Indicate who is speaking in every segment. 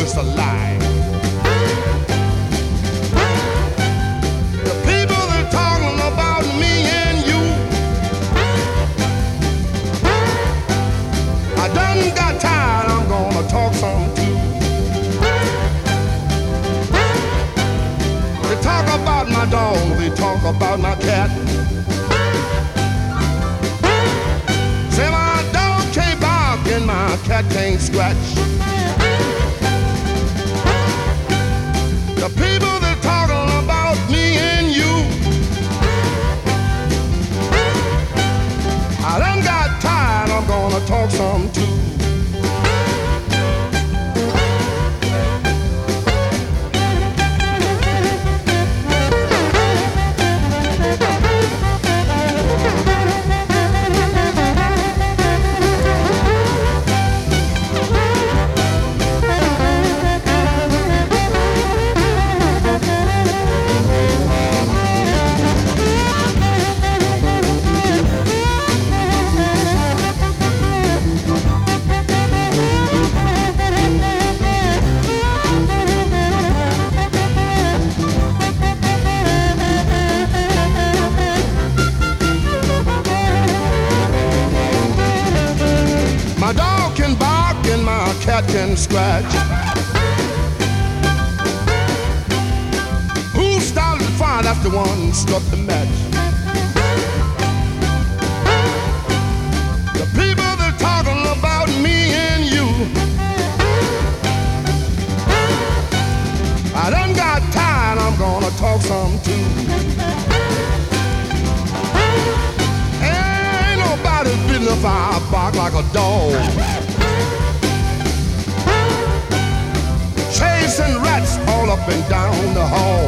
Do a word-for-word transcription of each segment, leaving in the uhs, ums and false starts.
Speaker 1: it's a lie. The people that talking about me and you, I done got tired, I'm gonna talk some too. They talk about my dog, they talk about my cat. Say my dog can't bark and my cat can't scratch. The people that talking about me and you, I done got tired, I'm gonna talk some too. My dog can bark and my cat can scratch. Who started the fire? That's the one who struck the match. The people that talking about me and you, I done got tired, I'm gonna talk some too. Ain't nobody's business if I bark like a dog. Chasing rats all up and down the hall.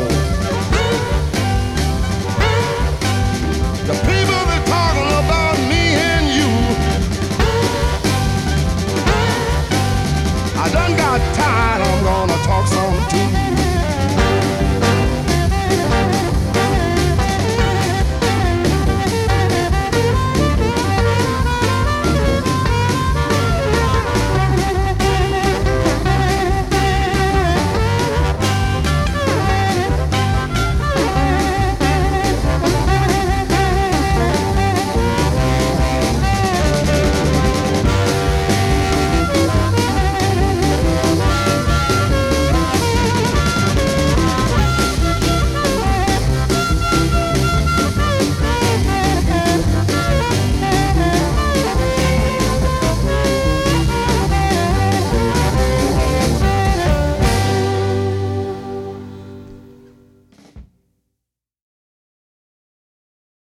Speaker 1: The people that talking about me and you, I done got tired, I'm gonna talk some too.